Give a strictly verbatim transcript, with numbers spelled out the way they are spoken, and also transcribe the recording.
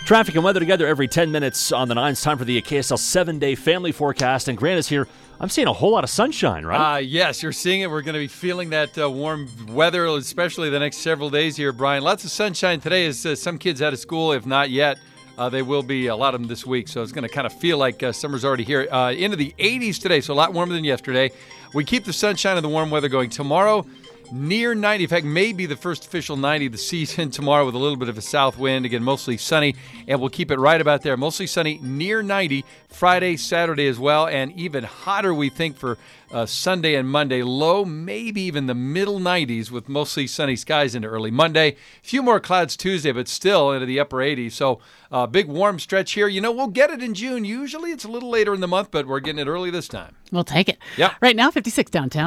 Traffic and weather together every ten minutes on the nines. Time for the K S L seven-day family forecast. And Grant is here. I'm seeing a whole lot of sunshine, right? Uh, yes, you're seeing it. We're going to be feeling that uh, warm weather, especially the next several days here, Brian. Lots of sunshine today as uh, some kids out of school, if not yet. Uh, they will be, a lot of them this week, so it's going to kind of feel like uh, summer's already here. Uh, into the eighties today, so a lot warmer than yesterday. We keep the sunshine and the warm weather going tomorrow. Near ninety. In fact, maybe the first official ninety of the season tomorrow with a little bit of a south wind. Again, mostly sunny, and we'll keep it right about there. Mostly sunny, near ninety. Friday, Saturday as well, and even hotter, we think, for uh, Sunday and Monday. Low, maybe even the middle nineties with mostly sunny skies into early Monday. A few more clouds Tuesday, but still into the upper eighties. So uh, big warm stretch here. You know, we'll get it in June. Usually it's a little later in the month, but we're getting it early this time. We'll take it. Yeah. Right now, fifty-six downtown.